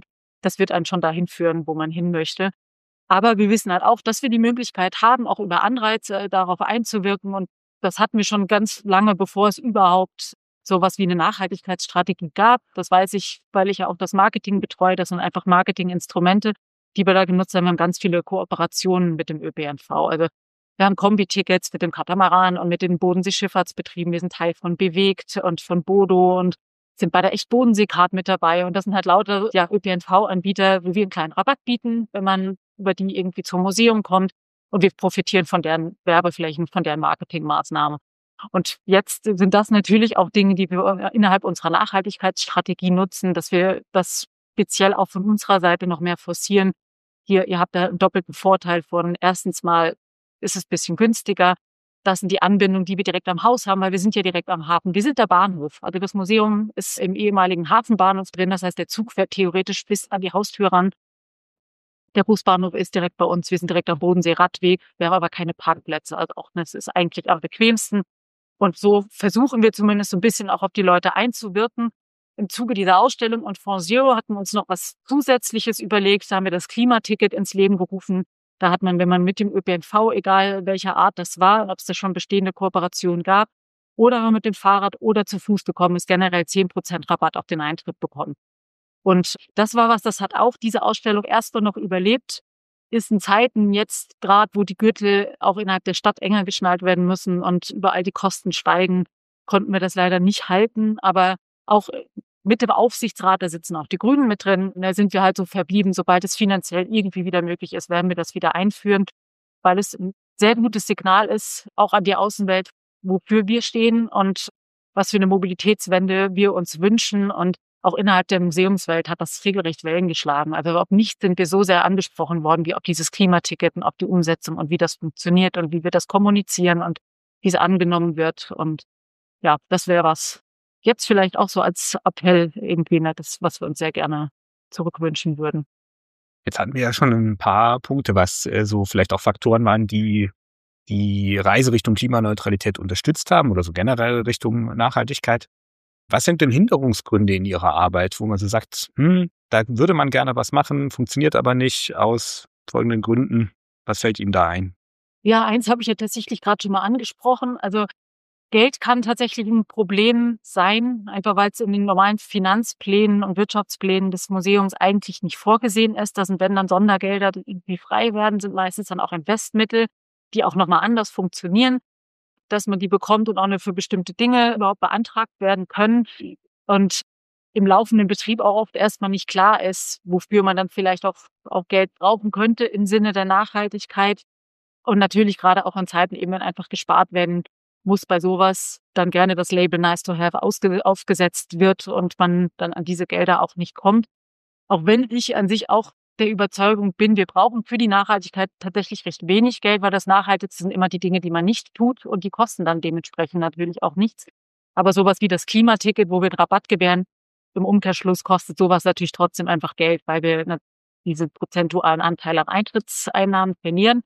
das wird einen schon dahin führen, wo man hin möchte. Aber wir wissen halt auch, dass wir die Möglichkeit haben, auch über Anreize darauf einzuwirken. Und das hatten wir schon ganz lange, bevor es überhaupt sowas wie eine Nachhaltigkeitsstrategie gab. Das weiß ich, weil ich ja auch das Marketing betreue. Das sind einfach Marketinginstrumente, die wir da genutzt haben. Wir haben ganz viele Kooperationen mit dem Ö P N V. Also wir haben Kombi-Tickets mit dem Katamaran und mit den Bodensee-Schifffahrtsbetrieben. Wir sind Teil von Bewegt und von Bodo und sind bei der Echt-Bodensee-Card mit dabei. Und das sind halt lauter ja, Ö P N V-Anbieter, wo wir einen kleinen Rabatt bieten, wenn man über die irgendwie zum Museum kommt. Und wir profitieren von deren Werbeflächen, von deren Marketingmaßnahmen. Und jetzt sind das natürlich auch Dinge, die wir innerhalb unserer Nachhaltigkeitsstrategie nutzen, dass wir das speziell auch von unserer Seite noch mehr forcieren. Hier, ihr habt da einen doppelten Vorteil von, erstens mal ist es ein bisschen günstiger. Das sind die Anbindungen, die wir direkt am Haus haben, weil wir sind ja direkt am Hafen. Wir sind der Bahnhof. Also das Museum ist im ehemaligen Hafenbahnhof drin. Das heißt, der Zug fährt theoretisch bis an die Haustür ran. Der Busbahnhof ist direkt bei uns. Wir sind direkt am Bodensee-Radweg. Wir haben aber keine Parkplätze. Also auch das ist eigentlich am bequemsten. Und so versuchen wir zumindest so ein bisschen auch auf die Leute einzuwirken. Im Zuge dieser Ausstellung und Fond Zero hatten wir uns noch was Zusätzliches überlegt. Da haben wir das Klimaticket ins Leben gerufen. Da hat man, wenn man mit dem Ö P N V, egal welcher Art das war, ob es da schon bestehende Kooperationen gab, oder wenn man mit dem Fahrrad oder zu Fuß gekommen ist, generell zehn Prozent Rabatt auf den Eintritt bekommen. Und das war was, das hat auch diese Ausstellung erst noch überlebt, ist in Zeiten jetzt gerade, wo die Gürtel auch innerhalb der Stadt enger geschnallt werden müssen und überall die Kosten steigen, konnten wir das leider nicht halten. Aber auch mit dem Aufsichtsrat, da sitzen auch die Grünen mit drin, da sind wir halt so verblieben, sobald es finanziell irgendwie wieder möglich ist, werden wir das wieder einführen, weil es ein sehr gutes Signal ist, auch an die Außenwelt, wofür wir stehen und was für eine Mobilitätswende wir uns wünschen. Und auch innerhalb der Museumswelt hat das regelrecht Wellen geschlagen. Also ob nicht, sind wir so sehr angesprochen worden, wie ob dieses Klimaticket und ob die Umsetzung und wie das funktioniert und wie wir das kommunizieren und wie es angenommen wird. Und ja, das wäre was. Jetzt vielleicht auch so als Appell irgendwie, ne, das, was wir uns sehr gerne zurückwünschen würden. Jetzt hatten wir ja schon ein paar Punkte, was äh, so vielleicht auch Faktoren waren, die die Reise Richtung Klimaneutralität unterstützt haben oder so generell Richtung Nachhaltigkeit. Was sind denn Hinderungsgründe in Ihrer Arbeit, wo man so sagt, hm, da würde man gerne was machen, funktioniert aber nicht aus folgenden Gründen? Was fällt Ihnen da ein? Ja, eins habe ich ja tatsächlich gerade schon mal angesprochen. Also Geld kann tatsächlich ein Problem sein, einfach weil es in den normalen Finanzplänen und Wirtschaftsplänen des Museums eigentlich nicht vorgesehen ist. Das sind, wenn dann Sondergelder, die irgendwie frei werden, sind meistens dann auch Investmittel, die auch nochmal anders funktionieren, dass man die bekommt und auch nur für bestimmte Dinge überhaupt beantragt werden können. Und im laufenden Betrieb auch oft erstmal nicht klar ist, wofür man dann vielleicht auch, auch Geld brauchen könnte im Sinne der Nachhaltigkeit. Und natürlich gerade auch an Zeiten eben, wenn einfach gespart werden muss bei sowas, dann gerne das Label Nice to Have ausge- aufgesetzt wird und man dann an diese Gelder auch nicht kommt. Auch wenn ich an sich auch der Überzeugung bin, wir brauchen für die Nachhaltigkeit tatsächlich recht wenig Geld, weil das Nachhaltigste sind immer die Dinge, die man nicht tut und die kosten dann dementsprechend natürlich auch nichts. Aber sowas wie das Klimaticket, wo wir einen Rabatt gewähren, im Umkehrschluss kostet sowas natürlich trotzdem einfach Geld, weil wir diese prozentualen Anteile an Eintrittseinnahmen verlieren.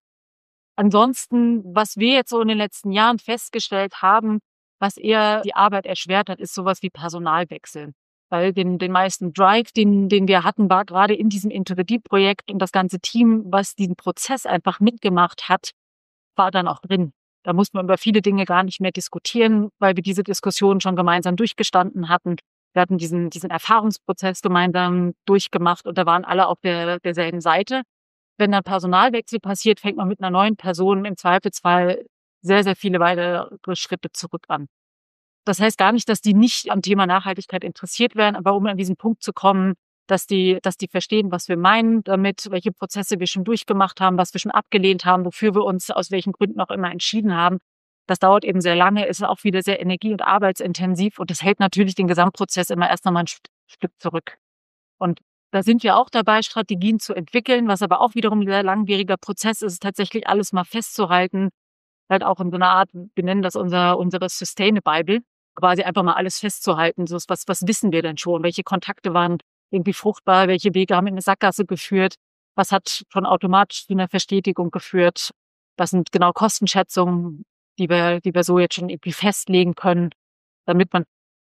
Ansonsten, was wir jetzt so in den letzten Jahren festgestellt haben, was eher die Arbeit erschwert hat, ist sowas wie Personalwechsel. Weil den, den meisten Drive, den, den wir hatten, war gerade in diesem Integrity-Projekt und das ganze Team, was diesen Prozess einfach mitgemacht hat, war dann auch drin. Da mussten wir über viele Dinge gar nicht mehr diskutieren, weil wir diese Diskussion schon gemeinsam durchgestanden hatten. Wir hatten diesen, diesen Erfahrungsprozess gemeinsam durchgemacht und da waren alle auf der, derselben Seite. Wenn dann Personalwechsel passiert, fängt man mit einer neuen Person im Zweifelsfall sehr, sehr viele weitere Schritte zurück an. Das heißt gar nicht, dass die nicht am Thema Nachhaltigkeit interessiert werden, aber um an diesen Punkt zu kommen, dass die, dass die verstehen, was wir meinen damit, welche Prozesse wir schon durchgemacht haben, was wir schon abgelehnt haben, wofür wir uns aus welchen Gründen auch immer entschieden haben. Das dauert eben sehr lange, ist auch wieder sehr energie- und arbeitsintensiv und das hält natürlich den Gesamtprozess immer erst einmal ein Stück zurück. Und da sind wir auch dabei, Strategien zu entwickeln, was aber auch wiederum ein sehr langwieriger Prozess ist, tatsächlich alles mal festzuhalten. Halt auch in so einer Art, wir nennen das unser, unsere Sustainable, quasi einfach mal alles festzuhalten. So was, was wissen wir denn schon? Welche Kontakte waren irgendwie fruchtbar? Welche Wege haben in eine Sackgasse geführt? Was hat schon automatisch zu einer Verstetigung geführt? Was sind genau Kostenschätzungen, die wir, die wir so jetzt schon irgendwie festlegen können, damit man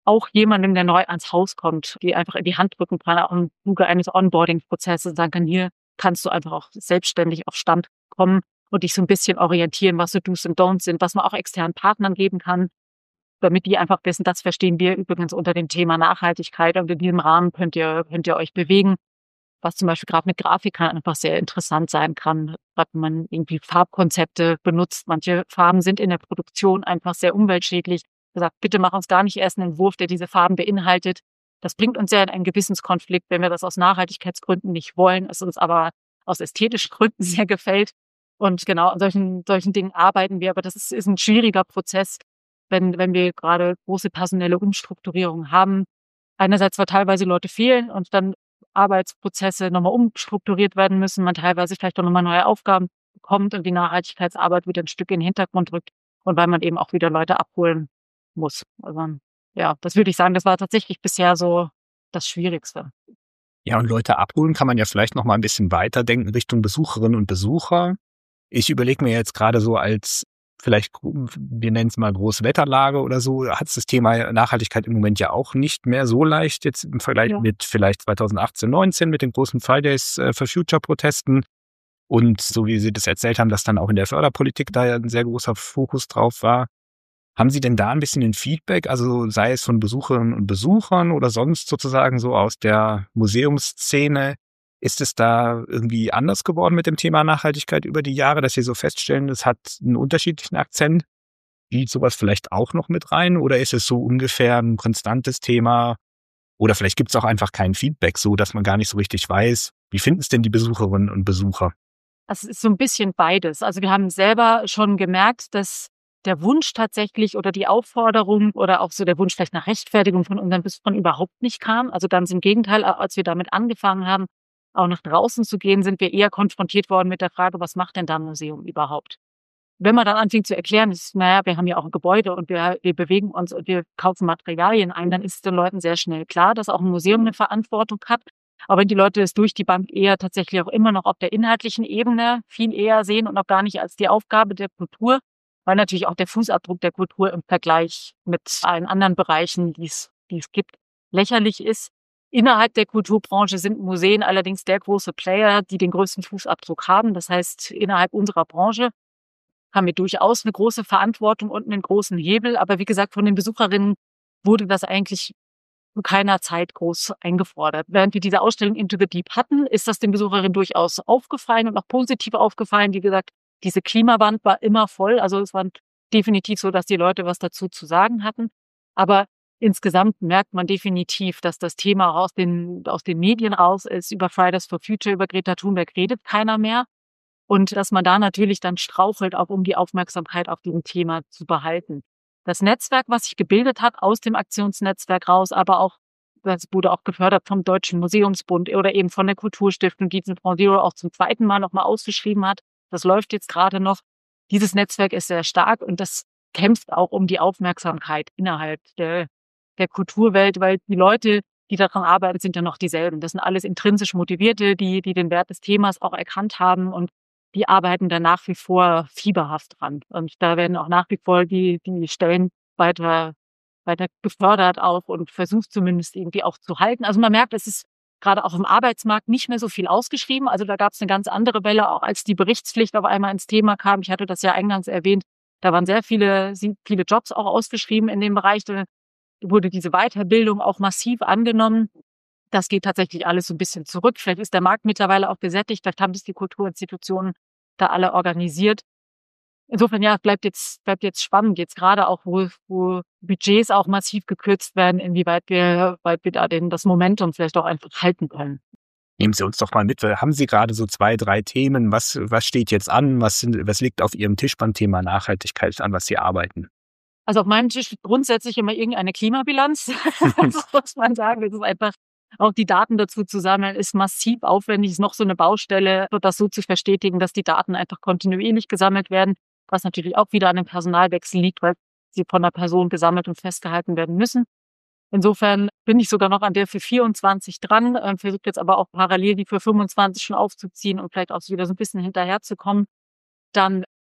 auch jemandem, der neu ans Haus kommt, die einfach in die Hand drücken kann, auch im Zuge eines Onboarding-Prozesses und sagen kann, hier kannst du einfach auch selbstständig auf Stand kommen und dich so ein bisschen orientieren, was so Do's und Don'ts sind, was man auch externen Partnern geben kann, damit die einfach wissen, das verstehen wir übrigens unter dem Thema Nachhaltigkeit und in diesem Rahmen könnt ihr, könnt ihr euch bewegen, was zum Beispiel gerade mit Grafikern einfach sehr interessant sein kann, gerade wenn man irgendwie Farbkonzepte benutzt. Manche Farben sind in der Produktion einfach sehr umweltschädlich. Gesagt, bitte mach uns gar nicht erst einen Entwurf, der diese Farben beinhaltet. Das bringt uns ja in einen Gewissenskonflikt, wenn wir das aus Nachhaltigkeitsgründen nicht wollen, es uns aber aus ästhetischen Gründen sehr gefällt. Und genau an solchen, solchen Dingen arbeiten wir. Aber das ist, ist ein schwieriger Prozess, wenn, wenn wir gerade große personelle Umstrukturierungen haben. Einerseits, weil teilweise Leute fehlen und dann Arbeitsprozesse nochmal umstrukturiert werden müssen, man teilweise vielleicht auch nochmal neue Aufgaben bekommt und die Nachhaltigkeitsarbeit wieder ein Stück in den Hintergrund rückt und weil man eben auch wieder Leute abholen muss. Also ja, das würde ich sagen, das war tatsächlich bisher so das Schwierigste. Ja, und Leute abholen kann man ja vielleicht noch mal ein bisschen weiterdenken Richtung Besucherinnen und Besucher. Ich überlege mir jetzt gerade so als vielleicht, wir nennen es mal Großwetterlage oder so, hat das Thema Nachhaltigkeit im Moment ja auch nicht mehr so leicht, jetzt im Vergleich ja. mit vielleicht zweitausendachtzehn, neunzehn mit den großen Fridays for Future Protesten. Und so wie Sie das erzählt haben, dass dann auch in der Förderpolitik da ja ein sehr großer Fokus drauf war. Haben Sie denn da ein bisschen ein Feedback, also sei es von Besucherinnen und Besuchern oder sonst sozusagen so aus der Museumsszene? Ist es da irgendwie anders geworden mit dem Thema Nachhaltigkeit über die Jahre, dass Sie so feststellen, es hat einen unterschiedlichen Akzent? Spielt sowas vielleicht auch noch mit rein oder ist es so ungefähr ein konstantes Thema? Oder vielleicht gibt es auch einfach kein Feedback, so dass man gar nicht so richtig weiß, wie finden es denn die Besucherinnen und Besucher? Es ist so ein bisschen beides. Also wir haben selber schon gemerkt, dass der Wunsch tatsächlich oder die Aufforderung oder auch so der Wunsch vielleicht nach Rechtfertigung von unseren Besuchern überhaupt nicht kam. Also ganz im Gegenteil, als wir damit angefangen haben, auch nach draußen zu gehen, sind wir eher konfrontiert worden mit der Frage, was macht denn da ein Museum überhaupt? Wenn man dann anfängt zu erklären, ist, naja, wir haben ja auch ein Gebäude und wir, wir bewegen uns und wir kaufen Materialien ein, dann ist den Leuten sehr schnell klar, dass auch ein Museum eine Verantwortung hat. Aber wenn die Leute es durch die Bank eher tatsächlich auch immer noch auf der inhaltlichen Ebene viel eher sehen und auch gar nicht als die Aufgabe der Kultur, weil natürlich auch der Fußabdruck der Kultur im Vergleich mit allen anderen Bereichen, die es, die es gibt, lächerlich ist. Innerhalb der Kulturbranche sind Museen allerdings der große Player, die den größten Fußabdruck haben. Das heißt, innerhalb unserer Branche haben wir durchaus eine große Verantwortung und einen großen Hebel. Aber wie gesagt, von den Besucherinnen wurde das eigentlich zu keiner Zeit groß eingefordert. Während wir diese Ausstellung Into the Deep hatten, ist das den Besucherinnen durchaus aufgefallen und auch positiv aufgefallen. Wie gesagt, diese Klimawand war immer voll. Also es war definitiv so, dass die Leute was dazu zu sagen hatten. Aber insgesamt merkt man definitiv, dass das Thema aus den, aus den Medien raus ist. Über Fridays for Future, über Greta Thunberg redet keiner mehr. Und dass man da natürlich dann strauchelt, auch um die Aufmerksamkeit auf diesem Thema zu behalten. Das Netzwerk, was sich gebildet hat, aus dem Aktionsnetzwerk raus, aber auch, das wurde auch gefördert vom Deutschen Museumsbund oder eben von der Kulturstiftung, die diesen Fonds Zero auch zum zweiten Mal nochmal ausgeschrieben hat. Das läuft jetzt gerade noch. Dieses Netzwerk ist sehr stark und das kämpft auch um die Aufmerksamkeit innerhalb der, der Kulturwelt, weil die Leute, die daran arbeiten, sind ja noch dieselben. Das sind alles intrinsisch Motivierte, die, die den Wert des Themas auch erkannt haben und die arbeiten da nach wie vor fieberhaft dran. Und da werden auch nach wie vor die, die Stellen weiter, weiter gefördert auch und versucht zumindest irgendwie auch zu halten. Also man merkt, es ist gerade auch im Arbeitsmarkt nicht mehr so viel ausgeschrieben. Also da gab es eine ganz andere Welle, auch als die Berichtspflicht auf einmal ins Thema kam. Ich hatte das ja eingangs erwähnt. Da waren sehr viele, viele Jobs auch ausgeschrieben in dem Bereich. Da wurde diese Weiterbildung auch massiv angenommen. Das geht tatsächlich alles so ein bisschen zurück. Vielleicht ist der Markt mittlerweile auch gesättigt. Vielleicht haben das die Kulturinstitutionen da alle organisiert. Insofern, ja, bleibt jetzt, bleibt jetzt spannend. Jetzt gerade auch, wo, wo Budgets auch massiv gekürzt werden, inwieweit wir, weit wir da den, das Momentum vielleicht auch einfach halten können. Nehmen Sie uns doch mal mit. Haben Sie gerade so zwei, drei Themen? Was, was steht jetzt an? Was, sind, was liegt auf Ihrem Tisch beim Thema Nachhaltigkeit an, was Sie arbeiten? Also auf meinem Tisch liegt grundsätzlich immer irgendeine Klimabilanz. Das muss man sagen. Das ist einfach, auch die Daten dazu zu sammeln, ist massiv aufwendig. Ist noch so eine Baustelle, das so zu verstetigen, dass die Daten einfach kontinuierlich gesammelt werden, was natürlich auch wieder an dem Personalwechsel liegt, weil sie von der Person gesammelt und festgehalten werden müssen. Insofern bin ich sogar noch an der für vierundzwanzig dran, äh, versuche jetzt aber auch parallel die für fünfundzwanzig schon aufzuziehen und vielleicht auch wieder so ein bisschen hinterherzukommen. Dann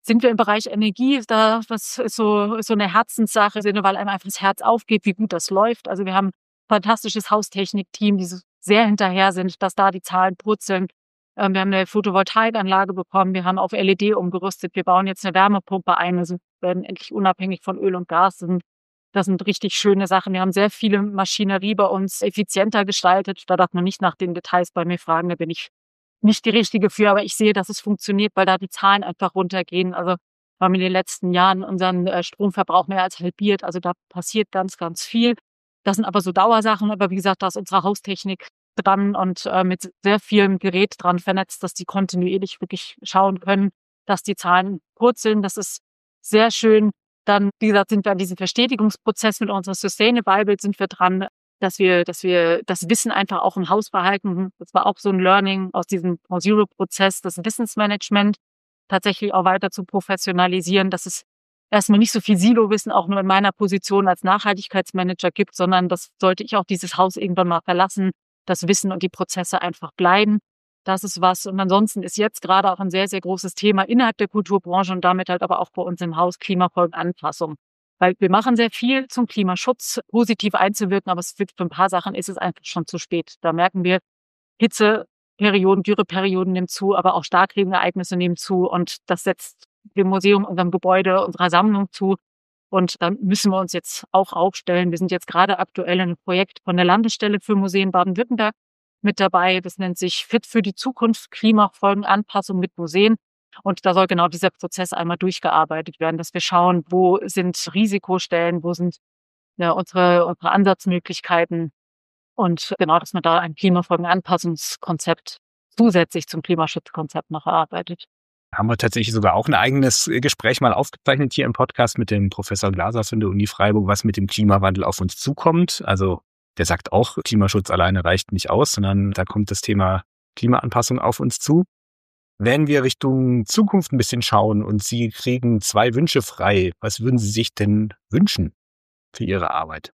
sind wir im Bereich Energie, da was ist so, ist so eine Herzenssache, weil einem einfach das Herz aufgeht, wie gut das läuft. Also wir haben ein fantastisches Haustechnik-Team, die so sehr hinterher sind, dass da die Zahlen purzeln. Ähm, wir haben eine Photovoltaikanlage bekommen, wir haben auf L E D umgerüstet, wir bauen jetzt eine Wärmepumpe ein, also werden endlich unabhängig von Öl und Gas. Das sind, das sind richtig schöne Sachen. Wir haben sehr viele Maschinerie bei uns effizienter gestaltet. Da darf man nicht nach den Details bei mir fragen, da bin ich nicht die Richtige für, aber ich sehe, dass es funktioniert, weil da die Zahlen einfach runtergehen. Also wir haben in den letzten Jahren unseren äh, Stromverbrauch mehr als halbiert. Also da passiert ganz, ganz viel. Das sind aber so Dauersachen, aber wie gesagt, da ist unsere Haustechnik dran und äh, mit sehr vielem Gerät dran vernetzt, dass die kontinuierlich wirklich schauen können, dass die Zahlen purzeln. Das ist sehr schön. Dann, wie gesagt, sind wir an diesem Verstetigungsprozess mit unserer Sustainable Bible sind wir dran, dass wir, dass wir das Wissen einfach auch im Haus behalten. Das war auch so ein Learning aus diesem Zero-Prozess, das Wissensmanagement tatsächlich auch weiter zu professionalisieren, dass es erstmal nicht so viel Silo-Wissen auch nur in meiner Position als Nachhaltigkeitsmanager gibt, sondern das sollte ich auch dieses Haus irgendwann mal verlassen, das Wissen und die Prozesse einfach bleiben. Das ist was. Und ansonsten ist jetzt gerade auch ein sehr, sehr großes Thema innerhalb der Kulturbranche und damit halt aber auch bei uns im Haus Klimafolgenanpassung. Weil wir machen sehr viel zum Klimaschutz, positiv einzuwirken, aber es wird für ein paar Sachen ist es einfach schon zu spät. Da merken wir, Hitzeperioden, Dürreperioden nehmen zu, aber auch Starkregenereignisse nehmen zu und das setzt dem Museum, unserem Gebäude, unserer Sammlung zu. Und dann müssen wir uns jetzt auch aufstellen. Wir sind jetzt gerade aktuell in einem Projekt von der Landesstelle für Museen Baden-Württemberg mit dabei. Das nennt sich Fit für die Zukunft, Klimafolgenanpassung mit Museen. Und da soll genau dieser Prozess einmal durchgearbeitet werden, dass wir schauen, wo sind Risikostellen, wo sind ja, unsere, unsere Ansatzmöglichkeiten und genau, dass man da ein Klimafolgenanpassungskonzept zusätzlich zum Klimaschutzkonzept noch erarbeitet. Haben wir tatsächlich sogar auch ein eigenes Gespräch mal aufgezeichnet hier im Podcast mit dem Professor Glaser von der Uni Freiburg, was mit dem Klimawandel auf uns zukommt. Also der sagt auch, Klimaschutz alleine reicht nicht aus, sondern da kommt das Thema Klimaanpassung auf uns zu. Wenn wir Richtung Zukunft ein bisschen schauen und Sie kriegen zwei Wünsche frei, was würden Sie sich denn wünschen für Ihre Arbeit?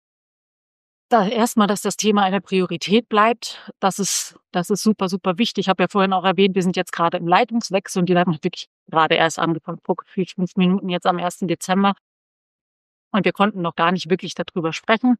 Da erstmal, dass das Thema eine Priorität bleibt. Das ist, das ist super, super wichtig. Ich habe ja vorhin auch erwähnt, wir sind jetzt gerade im Leitungswechsel und die Leitung hat wirklich gerade erst angefangen, vor gefühlt fünf Minuten jetzt am ersten Dezember. Und wir konnten noch gar nicht wirklich darüber sprechen.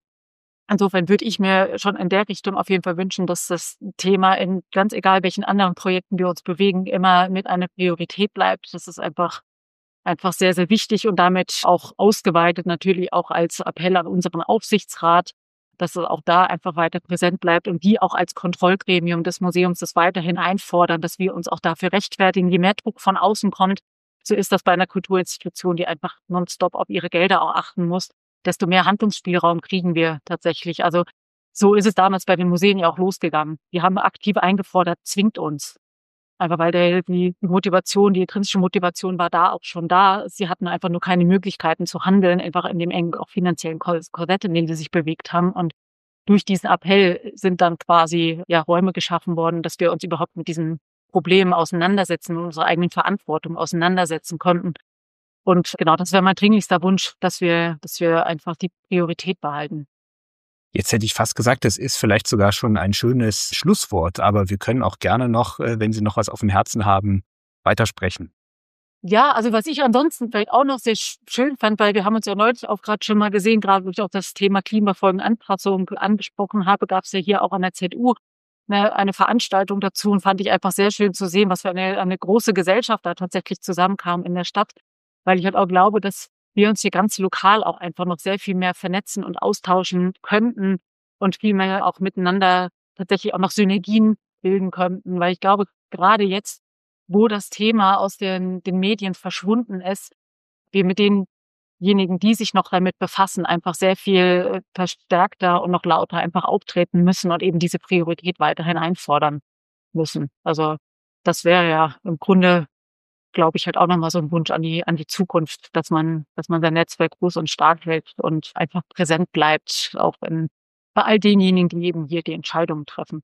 Insofern würde ich mir schon in der Richtung auf jeden Fall wünschen, dass das Thema in ganz egal welchen anderen Projekten wir uns bewegen, immer mit einer Priorität bleibt. Das ist einfach, einfach sehr, sehr wichtig und damit auch ausgeweitet natürlich auch als Appell an unseren Aufsichtsrat, dass es auch da einfach weiter präsent bleibt und die auch als Kontrollgremium des Museums das weiterhin einfordern, dass wir uns auch dafür rechtfertigen. Je mehr Druck von außen kommt, so ist das bei einer Kulturinstitution, die einfach nonstop auf ihre Gelder auch achten muss, desto mehr Handlungsspielraum kriegen wir tatsächlich. Also so ist es damals bei den Museen ja auch losgegangen. Die haben aktiv eingefordert, zwingt uns. Einfach weil der, die Motivation, die intrinsische Motivation war da auch schon da. Sie hatten einfach nur keine Möglichkeiten zu handeln, einfach in dem engen, auch finanziellen Korsett, in dem sie sich bewegt haben. Und durch diesen Appell sind dann quasi ja Räume geschaffen worden, dass wir uns überhaupt mit diesen Problemen auseinandersetzen und unsere eigenen Verantwortung auseinandersetzen konnten. Und genau, das wäre mein dringlichster Wunsch, dass wir, dass wir einfach die Priorität behalten. Jetzt hätte ich fast gesagt, das ist vielleicht sogar schon ein schönes Schlusswort, aber wir können auch gerne noch, wenn Sie noch was auf dem Herzen haben, weitersprechen. Ja, also was ich ansonsten vielleicht auch noch sehr schön fand, weil wir haben uns ja neulich auch gerade schon mal gesehen, gerade wo ich auch das Thema Klimafolgenanpassung angesprochen habe, gab es ja hier auch an der Z U eine, eine Veranstaltung dazu und fand ich einfach sehr schön zu sehen, was für eine, eine große Gesellschaft da tatsächlich zusammenkam in der Stadt, weil ich halt auch glaube, dass wir uns hier ganz lokal auch einfach noch sehr viel mehr vernetzen und austauschen könnten und viel mehr auch miteinander tatsächlich auch noch Synergien bilden könnten, weil ich glaube, gerade jetzt, wo das Thema aus den, den Medien verschwunden ist, wir mit denjenigen, die sich noch damit befassen, einfach sehr viel verstärkter und noch lauter einfach auftreten müssen und eben diese Priorität weiterhin einfordern müssen. Also das wäre ja im Grunde, glaube ich, halt auch nochmal so ein Wunsch an die, an die Zukunft, dass man, dass man sein Netzwerk groß und stark hält und einfach präsent bleibt, auch in, bei all denjenigen, die eben hier die Entscheidungen treffen.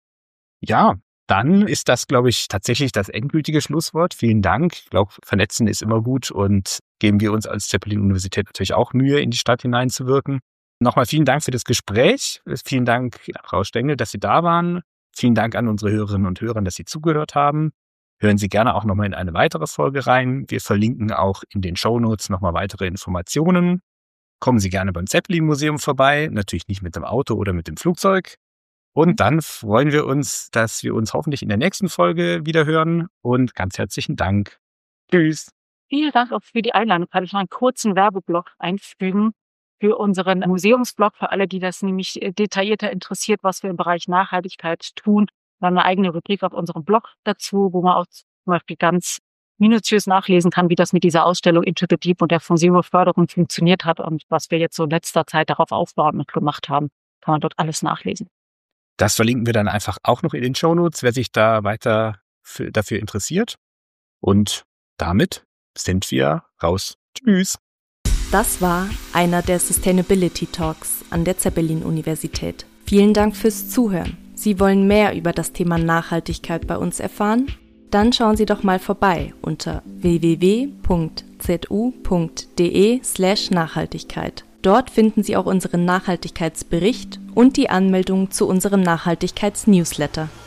Ja, dann ist das, glaube ich, tatsächlich das endgültige Schlusswort. Vielen Dank. Ich glaube, vernetzen ist immer gut und geben wir uns als Zeppelin-Universität natürlich auch Mühe, in die Stadt hineinzuwirken. Nochmal vielen Dank für das Gespräch. Vielen Dank, Frau Stengel, dass Sie da waren. Vielen Dank an unsere Hörerinnen und Hörer, dass Sie zugehört haben. hören Sie gerne auch nochmal in eine weitere Folge rein. Wir verlinken auch in den Shownotes nochmal weitere Informationen. Kommen Sie gerne beim Zeppelin-Museum vorbei, natürlich nicht mit dem Auto oder mit dem Flugzeug. Und dann freuen wir uns, dass wir uns hoffentlich in der nächsten Folge wieder hören. Und ganz herzlichen Dank. Tschüss. Vielen Dank auch für die Einladung. Kann ich noch einen kurzen Werbeblock einfügen für unseren Museumsblog, für alle, die das nämlich detaillierter interessiert, was wir im Bereich Nachhaltigkeit tun. Wir haben eine eigene Rubrik auf unserem Blog dazu, wo man auch zum Beispiel ganz minutiös nachlesen kann, wie das mit dieser Ausstellung Into the Deep und der Fonsero-Förderung funktioniert hat und was wir jetzt so in letzter Zeit darauf aufbauend gemacht haben. Kann man dort alles nachlesen. Das verlinken wir dann einfach auch noch in den Shownotes, wer sich da weiter für, dafür interessiert. Und damit sind wir raus. Tschüss. Das war einer der Sustainability Talks an der Zeppelin-Universität. Vielen Dank fürs Zuhören. Sie wollen mehr über das Thema Nachhaltigkeit bei uns erfahren? Dann schauen Sie doch mal vorbei unter w w w punkt z u punkt d e slash Nachhaltigkeit. Dort finden Sie auch unseren Nachhaltigkeitsbericht und die Anmeldung zu unserem Nachhaltigkeitsnewsletter.